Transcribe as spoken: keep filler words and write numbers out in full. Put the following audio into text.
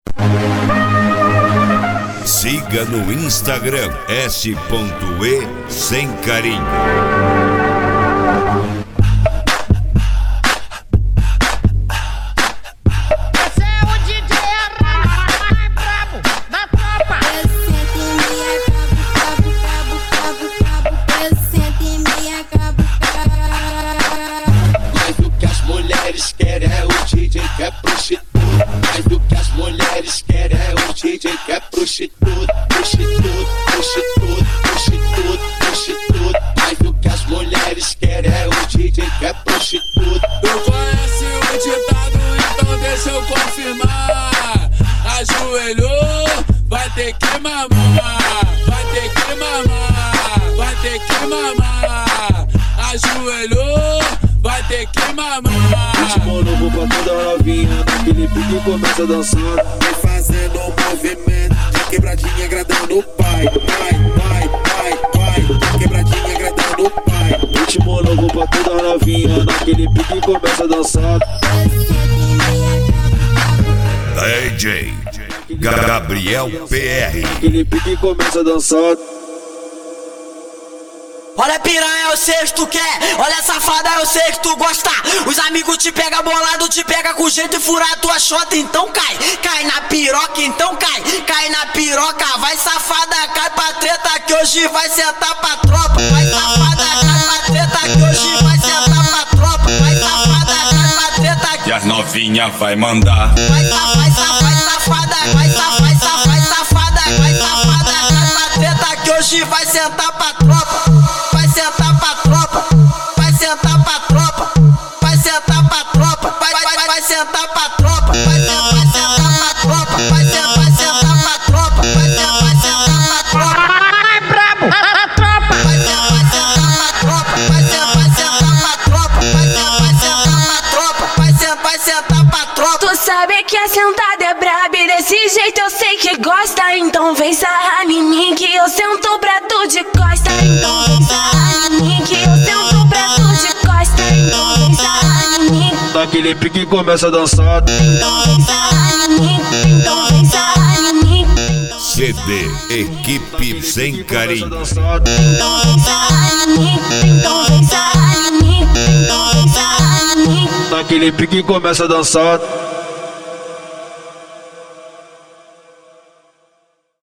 Siga no Instagram s ponto e sem carinho. Mas o que as mulheres querem é o D J que é prostituto, prostituto, prostituto, prostituto, prostituto. Mas o que as mulheres querem é o D J que é prostituto. Tu conhece o ditado, então deixa eu confirmar. Ajoelhou, vai ter que mamar, vai ter que mamar, vai ter que mamar. Ajoelhou, vai ter que mamar. Ritmo novo pra toda novinha, naquele pique começa a dançar. Vem fazendo um movimento, de quebradinha agradando o pai. Vai, vai, vai, vai, quebradinha agradando o pai. Ritmo novo pra toda novinha, naquele pique começa a dançar. D J Gabriel P R. Naquele pique começa a dançar. Olha piranha, eu sei que tu quer. Olha safada, eu sei que tu gosta. Os amigos te pega bolado, te pega com jeito e fura a tua chota. Então cai, cai na piroca, então cai. Cai na piroca, vai safada, cai pra treta que hoje vai sentar pra tropa. Vai safada, cai pra treta que hoje vai sentar pra tropa. Vai safada, cai pra treta que... E as novinha vai mandar. Vai safada, vai safada, vai safada, vai safada, vai safada, vai safada, cai pra treta que hoje vai sentar pra tropa. Vai sentar pra tropa, vai sentar pra tropa, vai sentar pra tropa, vai, vai, vai, vai sentar pra tropa, vai, vai sentar pra tropa, vai, vai sentar pra tropa, vai, vai sentar pra tropa. Ai, brabo, a tropa. Vai, vai sentar pra tropa, vai, vai sentar pra tropa, vai, vai sentar pra tropa, vai, vai sentar pra tropa. Tu sabe que a sentada é braba e desse jeito eu sei que gosta. Então vem sarrar em mim que eu sento pra tu de costa. Então vem sarrar em mim que eu sento pra tu de costa. Então vem sarrar em mim. Naquele pique começa a dançar. Então vem sarrar em mim. Então vem sarrar em mim. C D Equipe Sem Carinho. Então vem sarrar em mim. Então vem sarrar em mim. Então vem sarrar em mim. Naquele pique começa a dançar.